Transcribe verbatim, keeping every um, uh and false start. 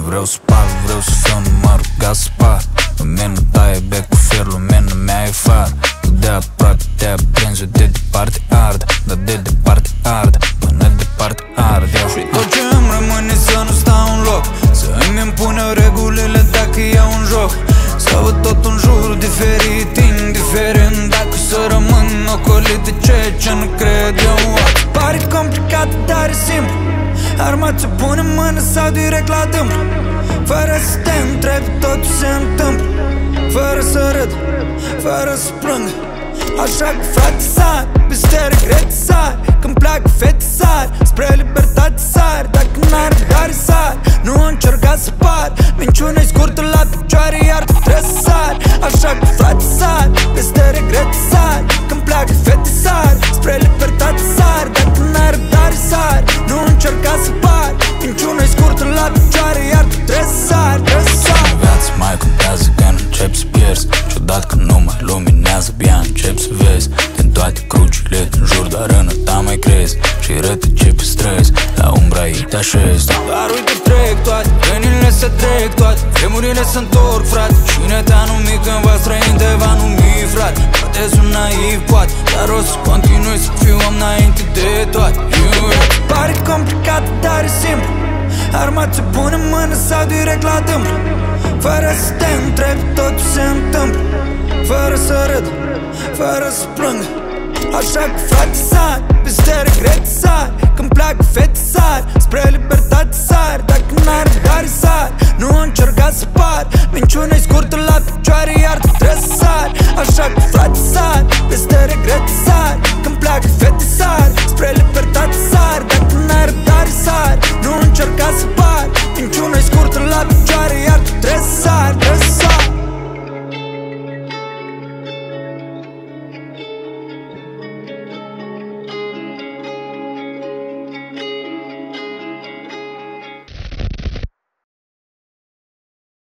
vreau să par, vreau să fiu numai rugat să par. Lumină taie bec cu fier, lumina mea e far. Tu de aproape te aprinzi, eu de departe ard. Dar de departe ard, până departe ard eu. Și tot ce îmi rămâne să nu stau în loc, să îmi impun eu regulile dacă iau un joc. Să văd tot în jur diferit, indiferent dacă să rămân ocolit de ceea ce nu cred eu. Pare complicat, dar e simplu. Arma ce pune în mână sau direct la tâmplu. Fără să te întrebi, totul se întâmplă. Fără să râd, fără să plâng. Așa că frate sar, peste regret sar. Când pleacă fete sar, spre libertate sar. Dacă n-are răbdare sar, nu încerca să par. Minciuna-i scurtă la picioare, iar tu trebuie să sari. Așa că frate sar, peste regret sar. Când pleacă fete sar, spre libertate sar. Dacă n-are răbdare sar, nu încerca să par. Minciuna-i scurtă la picioare, iar tu trebuie să sari, trebuie să sari. Viața mai contează când începi să pierzi. Și odată când nu mai luminează, bine începi să vezi. Din toate crucile din jur, dar în ta mai crezi. Și rătăce pe străzi, la umbra ei te așezi. Dar uite trec toate, rănile se trec toate. Vremurile se întorc, frate. Cine te-a numit când va străin te va numi, frate. Poate sunt naiv, poate, dar o să continui să fiu om înainte de toate. Pare complicat, dar e simplu. Arma ce pune în mână sau direct la tâmplu. Fără să te întrebi, totul se întâmplă. Fără să râd, fără să plâng. Așa că frate sar, peste regret sar. Când pleacă fete sar, spre libertate sar. Dacă n-are răbdare sar, nu încerca să par. Minciuna-i scurtă la picioare, iar tu trebuie să sari. Așa că